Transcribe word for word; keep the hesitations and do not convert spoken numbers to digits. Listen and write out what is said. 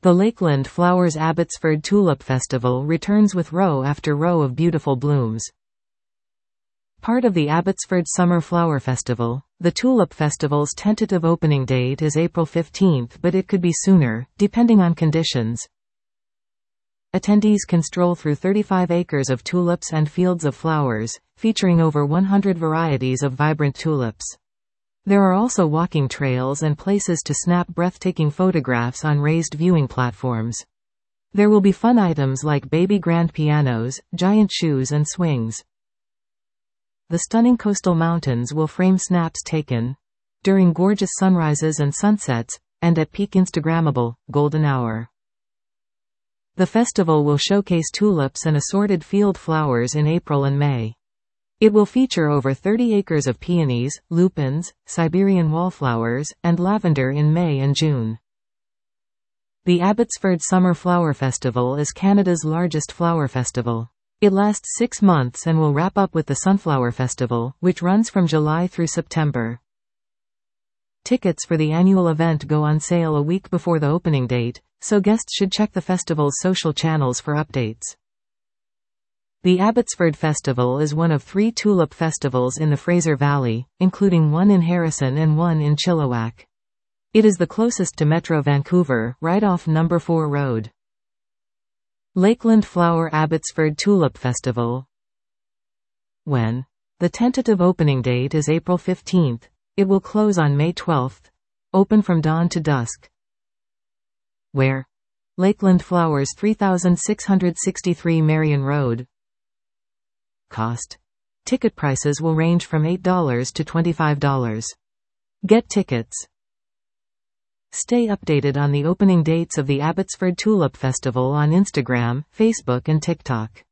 The Lakeland Flowers Abbotsford Tulip Festival returns with row after row of beautiful blooms. Part of the Abbotsford Summer Flower Festival, the Tulip Festival's tentative opening date is April fifteenth, but it could be sooner, depending on conditions. Attendees can stroll through thirty-five acres of tulips and fields of flowers, featuring over one hundred varieties of vibrant tulips. There are also walking trails and places to snap breathtaking photographs on raised viewing platforms. There will be fun items like baby grand pianos, giant shoes and swings. The stunning coastal mountains will frame snaps taken during gorgeous sunrises and sunsets, and at peak Instagrammable, golden hour. The festival will showcase tulips and assorted field flowers in April and May. It will feature over thirty acres of peonies, lupins, Siberian wallflowers, and lavender in May and June. The Abbotsford Summer Flower Festival is Canada's largest flower festival. It lasts six months and will wrap up with the Sunflower Festival, which runs from July through September. Tickets for the annual event go on sale a week before the opening date, so guests should check the festival's social channels for updates. The Abbotsford Festival is one of three tulip festivals in the Fraser Valley, including one in Harrison and one in Chilliwack. It is the closest to Metro Vancouver, right off Number four Road. Lakeland Flower Abbotsford Tulip Festival. When? The tentative opening date is April fifteenth. It will close on May twelfth. Open from dawn to dusk. Where? Lakeland Flowers three thousand six hundred sixty-three Marion Road. Cost. Ticket prices will range from eight dollars to twenty-five dollars. Get tickets. Stay updated on the opening dates of the Abbotsford Tulip Festival on Instagram, Facebook and TikTok.